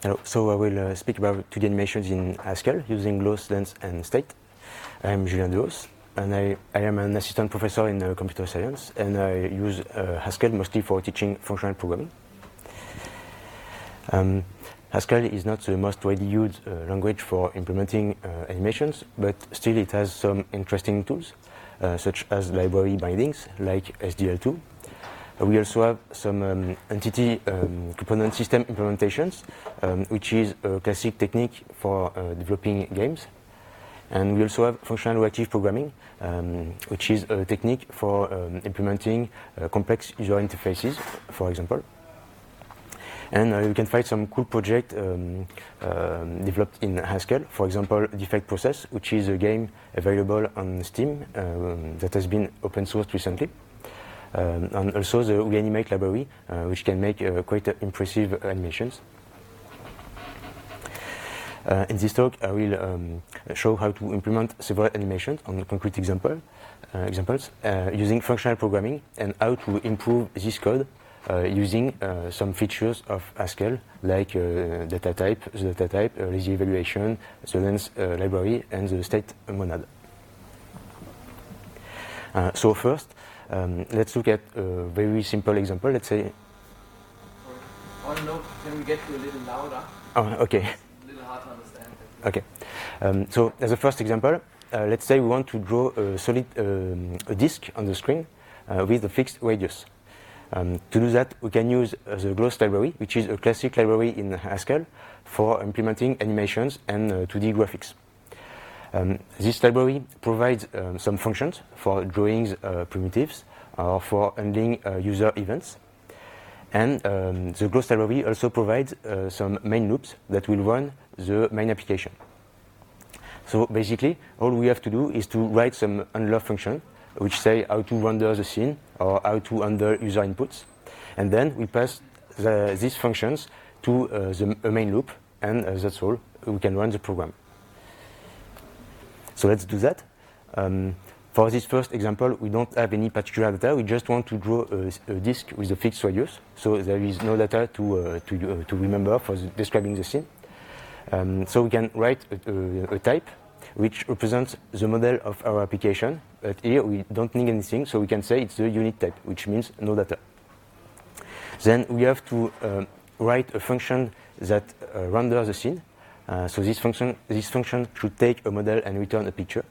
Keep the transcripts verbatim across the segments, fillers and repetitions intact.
Hello. So I will uh, speak about two D animations in Haskell using gloss, lens, and state. I am Julien Dehaus, and I, I am an assistant professor in uh, computer science, and I use uh, Haskell mostly for teaching functional programming. Um, Haskell is not the most widely used uh, language for implementing uh, animations, but still it has some interesting tools, uh, such as library bindings like S D L two. We also have some um, entity um, component system implementations, um, which is a classic technique for uh, developing games. And we also have functional reactive programming, um, which is a technique for um, implementing uh, complex user interfaces, for example. And uh, you can find some cool projects um, uh, developed in Haskell. For example, Defect Process, which is a game available on Steam um, that has been open sourced recently. Um, and also the Reanimate library, uh, which can make uh, quite uh, impressive animations. Uh, in this talk, I will um, show how to implement several animations on concrete example, uh, examples uh, using functional programming, and how to improve this code uh, using uh, some features of Haskell, like uh, data type, the data type, uh, lazy evaluation, the lens uh, library, and the state monad. Uh, so first, Um, let's look at a very simple example. Let's say. On note, can we get you a little louder? Oh, okay. It's a little hard to understand. Okay. Um, so as a first example, uh, let's say we want to draw a solid um, a disk on the screen uh, with a fixed radius. Um, to do that, we can use uh, the Gloss library, which is a classic library in Haskell for implementing animations and uh, two D graphics. Um, this library provides um, some functions for drawing uh, primitives or for handling uh, user events. And um, the Gloss library also provides uh, some main loops that will run the main application. So basically, all we have to do is to write some handler function which say how to render the scene or how to handle user inputs. And then we pass the, these functions to uh, the a main loop, and uh, that's all. We can run the program. So let's do that. Um, for this first example, we don't have any particular data. We just want to draw a, a disk with a fixed radius. So there is no data to, uh, to, uh, to remember for the, describing the scene. Um, so we can write a, a, a type which represents the model of our application. But here we don't need anything, so we can say it's the unit type, which means no data. Then we have to uh, write a function that uh, renders the scene. Uh, so this function, this function should take a model and return a picture.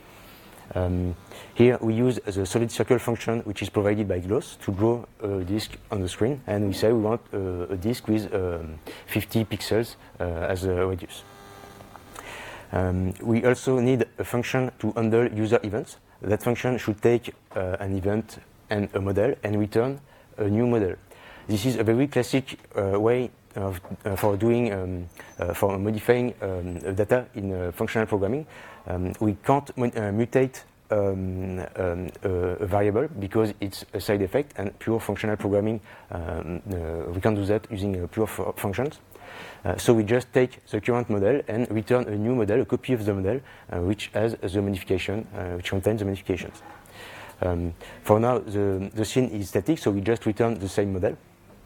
Um, here we use the solid circle function, which is provided by Gloss, to draw a disk on the screen, and we say we want uh, a disk with um, fifty pixels uh, as a radius. Um, we also need a function to handle user events. That function should take uh, an event and a model and return a new model. This is a very classic uh, way Of, uh, for doing um, uh, for modifying um, data in uh, functional programming. Um, we can't uh, mutate um, um, a, a variable because it's a side effect, and pure functional programming um, uh, we can't do that using uh, pure f functions. Uh, so we just take the current model and return a new model, a copy of the model, uh, which has the modification, uh, which contains the modifications. Um, for now, the the scene is static, so we just return the same model.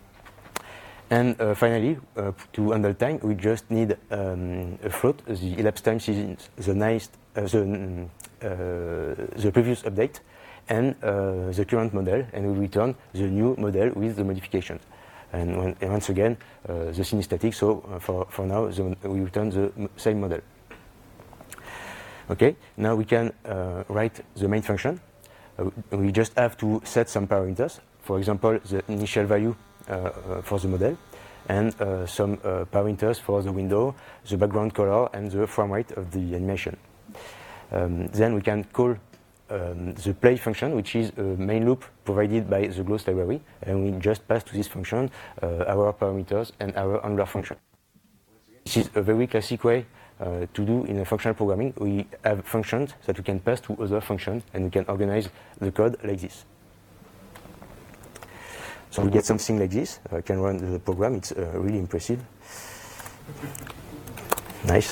And uh, finally, uh, to handle time, we just need um, a float. The elapsed time is the, nice, uh, the, uh, the previous update, and uh, the current model, and we return the new model with the modifications. And, when, and once again, uh, the scene is static, so uh, for, for now, the, we return the same model. Okay, now we can uh, write the main function. Uh, we just have to set some parameters. For example, the initial value Uh, uh, for the model, and uh, some uh, parameters for the window, the background color, and the frame rate of the animation. Um, then we can call um, the play function, which is a main loop provided by the Gloss library, and we just pass to this function uh, our parameters and our handler function. This is a very classic way uh, to do in a functional programming. We have functions that we can pass to other functions, and we can organize the code like this. So we get something like this. I can run the program. It's uh, really impressive. Nice.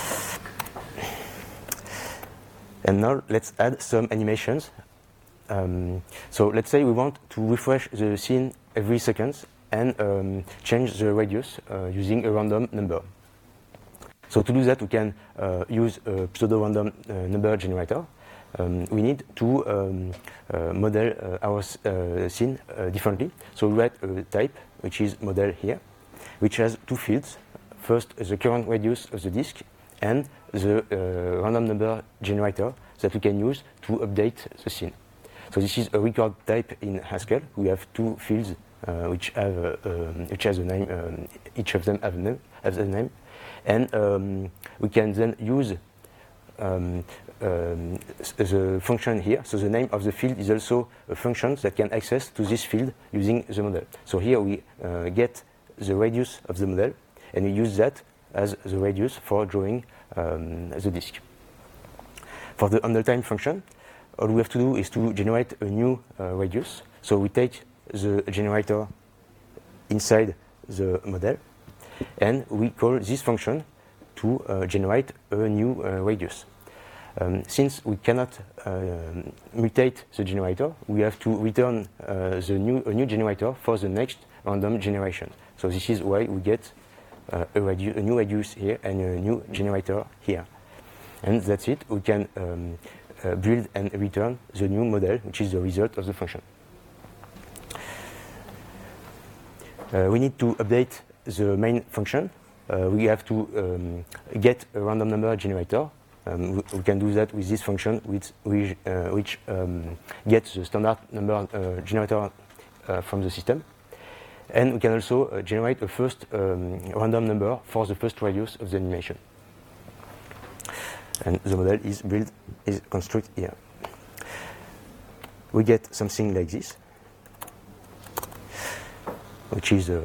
And now let's add some animations. Um, so let's say we want to refresh the scene every second, and um, change the radius uh, using a random number. So to do that, we can uh, use a pseudo-random uh, number generator. Um, we need to um, uh, model uh, our uh, scene uh, differently. So we write a type, which is model here, which has two fields. First, the current radius of the disk, and the uh, random number generator that we can use to update the scene. So this is a record type in Haskell. We have two fields uh, which have uh, um, which has a name. Um, each of them have a name. Have a name. And um, we can then use um, um, the function here. So the name of the field is also a function that can access to this field using the model. So here we uh, get the radius of the model, and we use that as the radius for drawing um, the disk. For the handle time function, all we have to do is to generate a new uh, radius. So we take the generator inside the model, and we call this function to uh, generate a new uh, radius. Um, since we cannot uh, mutate the generator, we have to return uh, the new, a new generator for the next random generation. So this is why we get uh, a, radius, a new radius here and a new generator here. And that's it. We can um, uh, build and return the new model, which is the result of the function. Uh, we need to update the main function. Uh, we have to um, get a random number generator. Um, we, we can do that with this function, which, which, uh, which um, gets the standard number uh, generator uh, from the system. And we can also uh, generate a first um, random number for the first radius of the animation. And the model is built, is constructed here. We get something like this, which is uh,